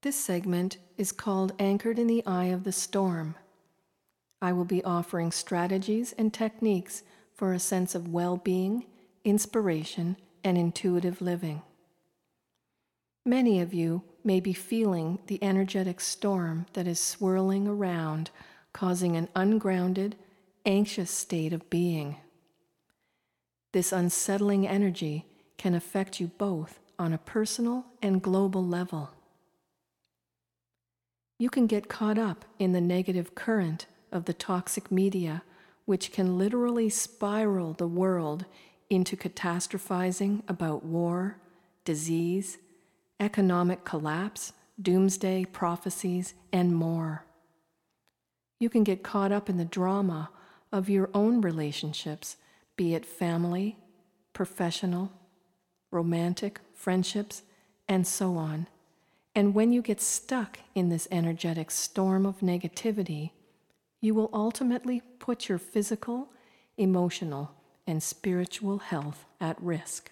This segment is called Anchored in the Eye of the Storm. I will be offering strategies and techniques for a sense of well-being, inspiration, and intuitive living. Many of you may be feeling the energetic storm that is swirling around, causing an ungrounded, anxious state of being. This unsettling energy can affect you both on a personal and global level. You can get caught up in the negative current of the toxic media, which can literally spiral the world into catastrophizing about war, disease, economic collapse, doomsday prophecies, and more. You can get caught up in the drama of your own relationships, be it family, professional, romantic, friendships, and so on. And when you get stuck in this energetic storm of negativity, you will ultimately put your physical, emotional, and spiritual health at risk.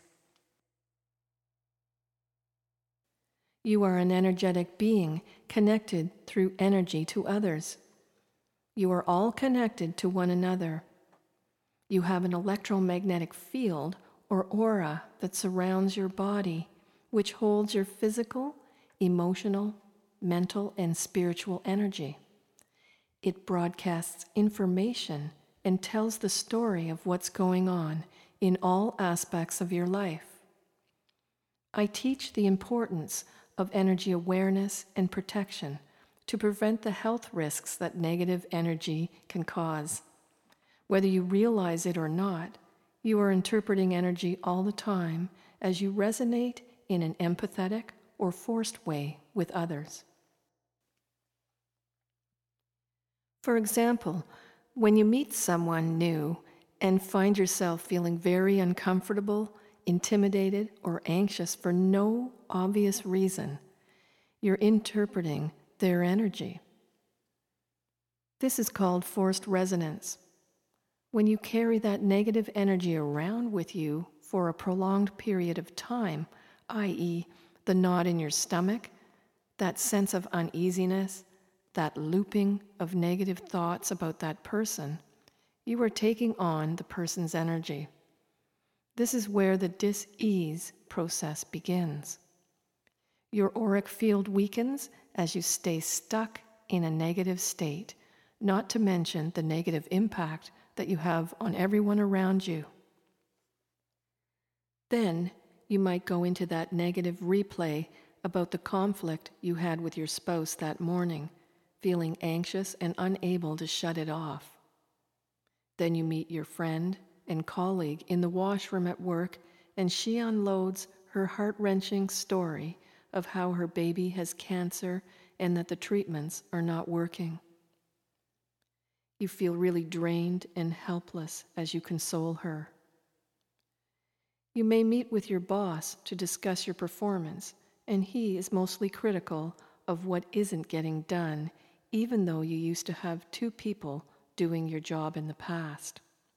You are an energetic being connected through energy to others. You are all connected to one another. You have an electromagnetic field or aura that surrounds your body, which holds your physical, emotional, mental, and spiritual energy. It broadcasts information and tells the story of what's going on in all aspects of your life. I teach the importance of energy awareness and protection to prevent the health risks that negative energy can cause. Whether you realize it or not, you are interpreting energy all the time as you resonate in an empathetic or forced way with others. For example, when you meet someone new and find yourself feeling very uncomfortable, intimidated, or anxious for no obvious reason, you're interpreting their energy. This is called forced resonance. When you carry that negative energy around with you for a prolonged period of time, i.e., the knot in your stomach, that sense of uneasiness, that looping of negative thoughts about that person, you are taking on the person's energy. This is where the dis-ease process begins. Your auric field weakens as you stay stuck in a negative state, not to mention the negative impact that you have on everyone around you. Then you might go into that negative replay about the conflict you had with your spouse that morning, feeling anxious and unable to shut it off. Then you meet your friend and colleague in the washroom at work, and she unloads her heart-wrenching story of how her baby has cancer and that the treatments are not working. You feel really drained and helpless as you console her. You may meet with your boss to discuss your performance, and he is mostly critical of what isn't getting done, even though you used to have 2 people doing your job in the past.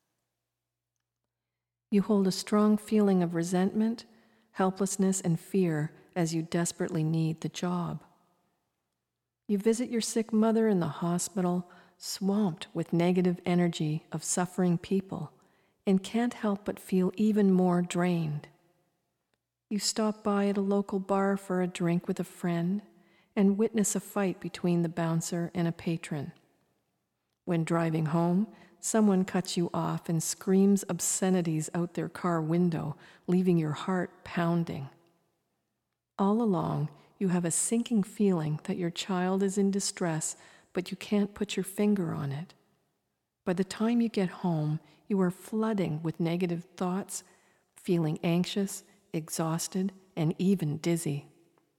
You hold a strong feeling of resentment, helplessness, and fear as you desperately need the job. You visit your sick mother in the hospital, swamped with negative energy of suffering people, and can't help but feel even more drained. You stop by at a local bar for a drink with a friend and witness a fight between the bouncer and a patron. When driving home, someone cuts you off and screams obscenities out their car window, leaving your heart pounding. All along, you have a sinking feeling that your child is in distress, but you can't put your finger on it. By the time you get home, you are flooding with negative thoughts, feeling anxious, exhausted, and even dizzy.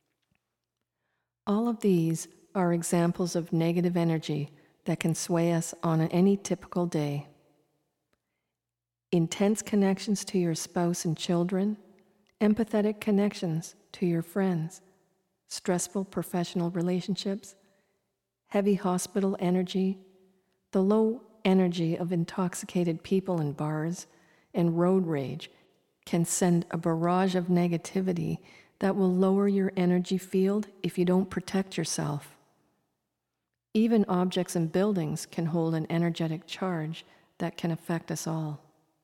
All of these are examples of negative energy that can sway us on any typical day. Intense connections to your spouse and children, empathetic connections to your friends, stressful professional relationships, heavy hospital energy, the low energy of intoxicated people in bars, and road rage can send a barrage of negativity that will lower your energy field if you don't protect yourself. Even objects and buildings can hold an energetic charge that can affect us all.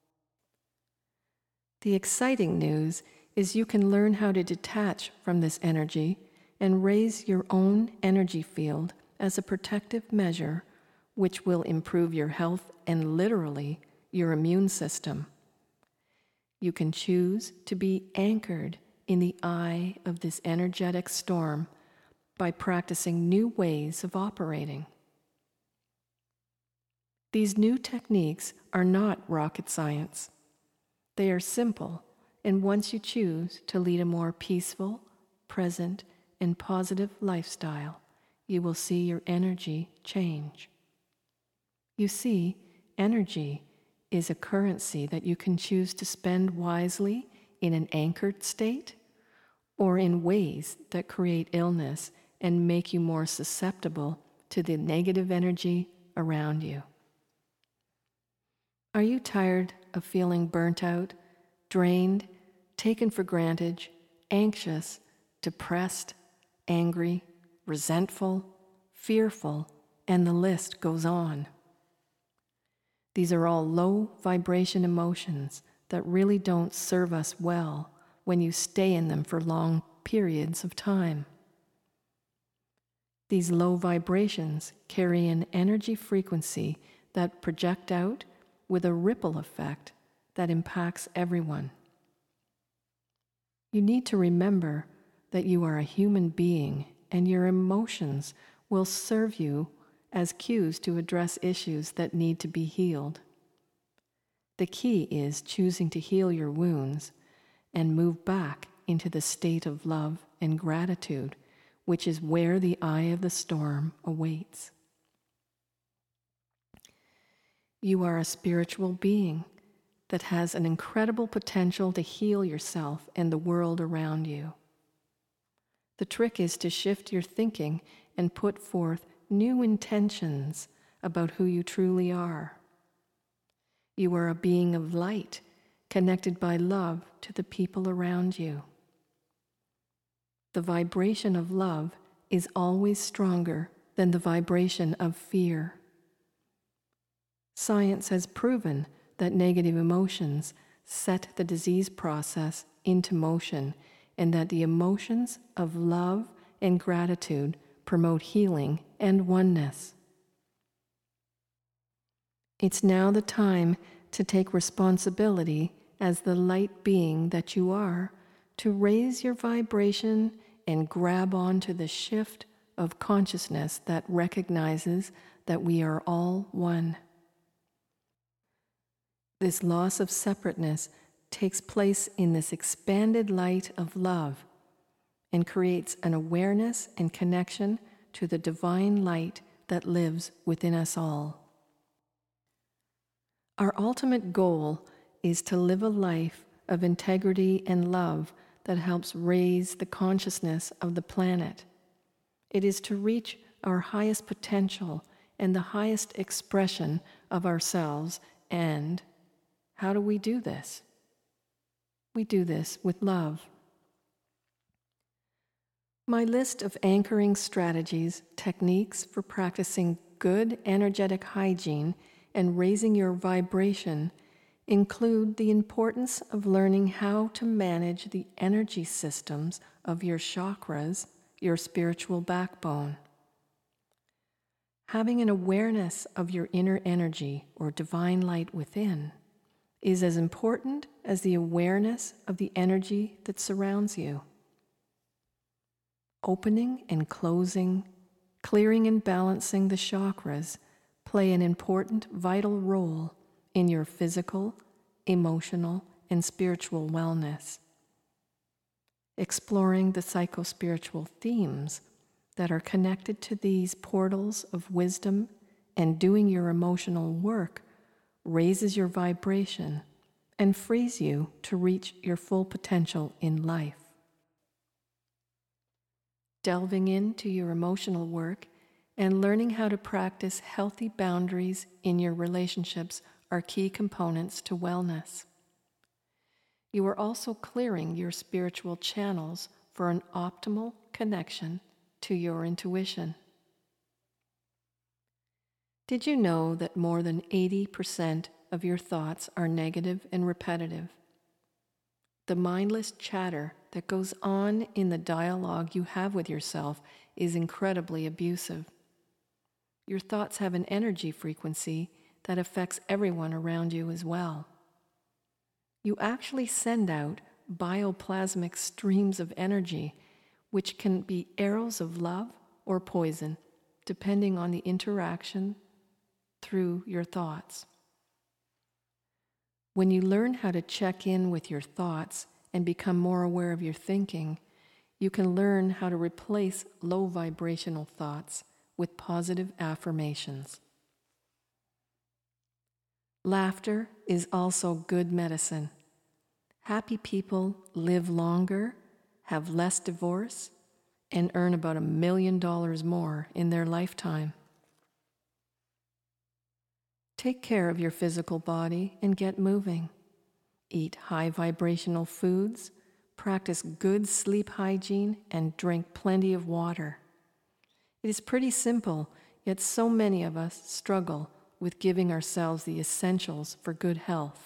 The exciting news is you can learn how to detach from this energy and raise your own energy field as a protective measure, which will improve your health and literally your immune system. You can choose to be anchored in the eye of this energetic storm by practicing new ways of operating. These new techniques are not rocket science. They are simple, and once you choose to lead a more peaceful, present, and positive lifestyle, you will see your energy change. You see, energy is a currency that you can choose to spend wisely in an anchored state or in ways that create illness and make you more susceptible to the negative energy around you. Are you tired of feeling burnt out, drained, taken for granted, anxious, depressed, angry, resentful, fearful, and the list goes on? These are all low vibration emotions that really don't serve us well when you stay in them for long periods of time. These low vibrations carry an energy frequency that project out with a ripple effect that impacts everyone. You need to remember that you are a human being and your emotions will serve you as cues to address issues that need to be healed. The key is choosing to heal your wounds and move back into the state of love and gratitude, which is where the eye of the storm awaits. You are a spiritual being that has an incredible potential to heal yourself and the world around you. The trick is to shift your thinking and put forth new intentions about who you truly are. You are a being of light, connected by love to the people around you. The vibration of love is always stronger than the vibration of fear. Science has proven that negative emotions set the disease process into motion, and that the emotions of love and gratitude promote healing and oneness. It's now the time to take responsibility as the light being that you are, to raise your vibration and grab onto the shift of consciousness that recognizes that we are all one. This loss of separateness takes place in this expanded light of love and creates an awareness and connection to the divine light that lives within us all. Our ultimate goal is to live a life of integrity and love that helps raise the consciousness of the planet. It is to reach our highest potential and the highest expression of ourselves. And how do we do this? We do this with love. My list of anchoring strategies, techniques for practicing good energetic hygiene and raising your vibration include the importance of learning how to manage the energy systems of your chakras, your spiritual backbone. Having an awareness of your inner energy or divine light within is as important as the awareness of the energy that surrounds you. Opening and closing, clearing and balancing the chakras play an important, vital role in your physical, emotional, and spiritual wellness. Exploring the psychospiritual themes that are connected to these portals of wisdom and doing your emotional work raises your vibration and frees you to reach your full potential in life. Delving into your emotional work and learning how to practice healthy boundaries in your relationships are key components to wellness. You are also clearing your spiritual channels for an optimal connection to your intuition. Did you know that more than 80% of your thoughts are negative and repetitive? The mindless chatter that goes on in the dialogue you have with yourself is incredibly abusive. Your thoughts have an energy frequency that affects everyone around you as well. You actually send out bioplasmic streams of energy, which can be arrows of love or poison, depending on the interaction through your thoughts. When you learn how to check in with your thoughts and become more aware of your thinking, you can learn how to replace low vibrational thoughts with positive affirmations. Laughter is also good medicine. Happy people live longer, have less divorce, and earn about $1 million more in their lifetime. Take care of your physical body and get moving. Eat high vibrational foods, practice good sleep hygiene, and drink plenty of water. It is pretty simple, yet so many of us struggle with giving ourselves the essentials for good health.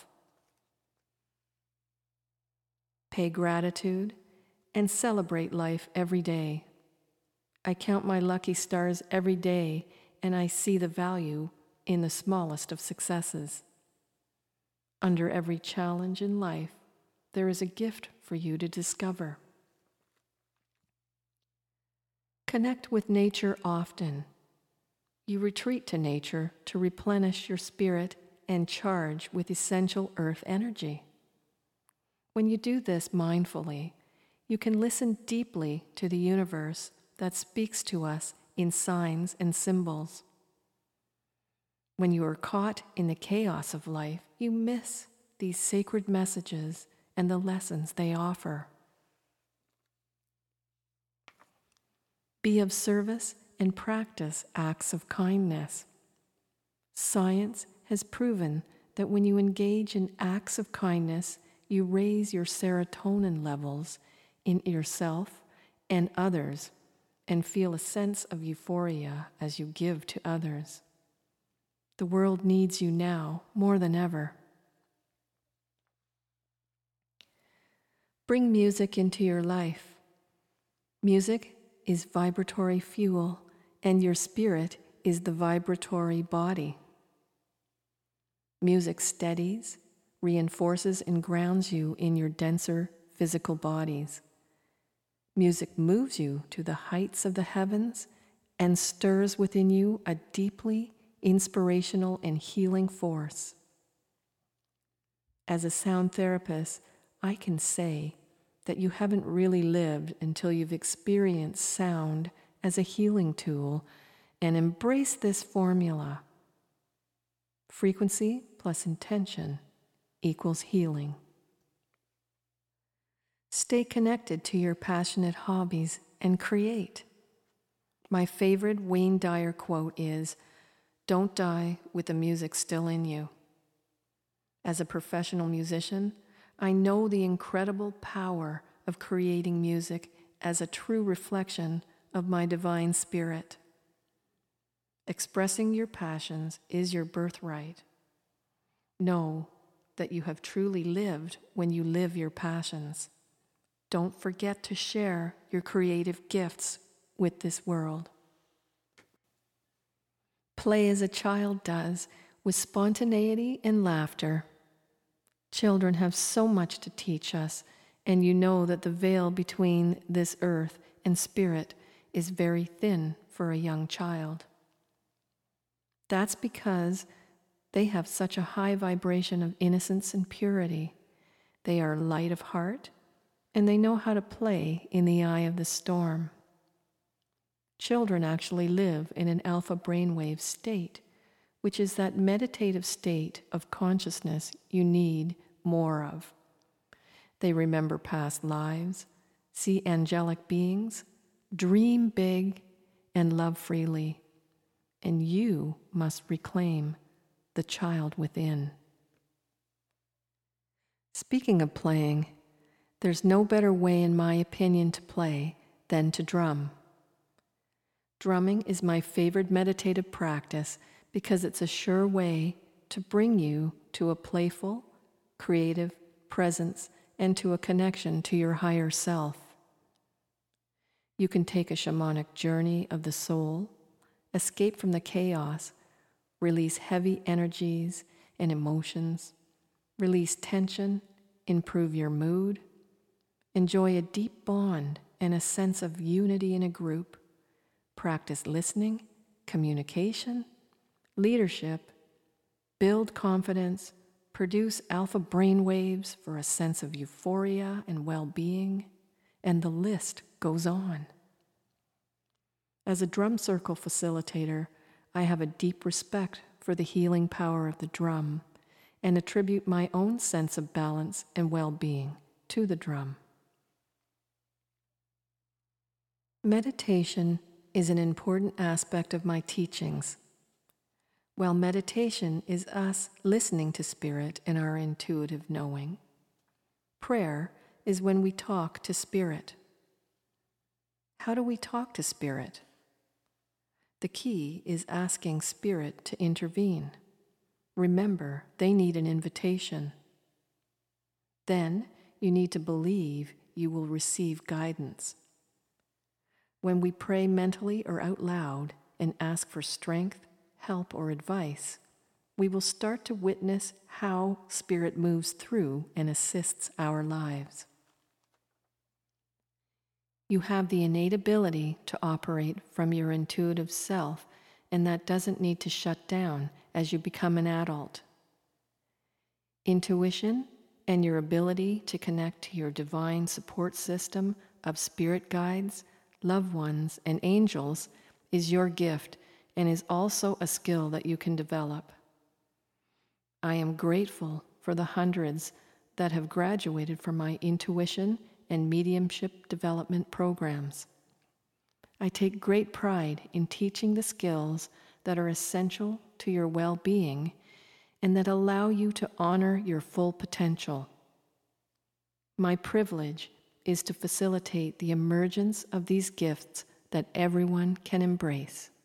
Pay gratitude and celebrate life every day. I count my lucky stars every day, and I see the value in the smallest of successes. Under every challenge in life, there is a gift for you to discover. Connect with nature often. You retreat to nature to replenish your spirit and charge with essential earth energy. When you do this mindfully, you can listen deeply to the universe that speaks to us in signs and symbols. When you are caught in the chaos of life, you miss these sacred messages and the lessons they offer. Be of service and practice acts of kindness. Science has proven that when you engage in acts of kindness, you raise your serotonin levels in yourself and others and feel a sense of euphoria as you give to others. The world needs you now more than ever. Bring music into your life. Music is vibratory fuel, and your spirit is the vibratory body. Music steadies, reinforces, and grounds you in your denser physical bodies. Music moves you to the heights of the heavens and stirs within you a deeply inspirational and healing force. As a sound therapist, I can say that you haven't really lived until you've experienced sound as a healing tool and embrace this formula. Frequency plus intention equals healing. Stay connected to your passionate hobbies and create. My favorite Wayne Dyer quote is, "Don't die with the music still in you." As a professional musician, I know the incredible power of creating music as a true reflection of my divine spirit. Expressing your passions is your birthright. Know that you have truly lived when you live your passions. Don't forget to share your creative gifts with this world. Play as a child does, with spontaneity and laughter. Children have so much to teach us, and you know that the veil between this earth and spirit is very thin for a young child. That's because they have such a high vibration of innocence and purity. They are light of heart, and they know how to play in the eye of the storm. Children actually live in an alpha brainwave state, which is that meditative state of consciousness you need more of. They remember past lives, see angelic beings, dream big, and love freely. And you must reclaim the child within. Speaking of playing, There's no better way, in my opinion, to play than to drum. Drumming is my favorite meditative practice because it's a sure way to bring you to a playful, creative presence and to a connection to your higher self. You can take a shamanic journey of the soul, escape from the chaos, release heavy energies and emotions, release tension, improve your mood, enjoy a deep bond and a sense of unity in a group, practice listening, communication, leadership, build confidence, produce alpha brain waves for a sense of euphoria and well-being, and the list goes on. As a drum circle facilitator, I have a deep respect for the healing power of the drum and attribute my own sense of balance and well-being to the drum. Meditation is an important aspect of my teachings. While meditation is us listening to Spirit and our intuitive knowing, prayer is when we talk to Spirit. How do we talk to Spirit? The key is asking Spirit to intervene. Remember, they need an invitation. Then you need to believe you will receive guidance. When we pray mentally or out loud and ask for strength, help, or advice, we will start to witness how Spirit moves through and assists our lives. You have the innate ability to operate from your intuitive self, and that doesn't need to shut down as you become an adult. Intuition and your ability to connect to your divine support system of spirit guides, loved ones, and angels is your gift and is also a skill that you can develop. I am grateful for the hundreds that have graduated from my intuition and mediumship development programs. I take great pride in teaching the skills that are essential to your well-being and that allow you to honor your full potential. My privilege is to facilitate the emergence of these gifts that everyone can embrace.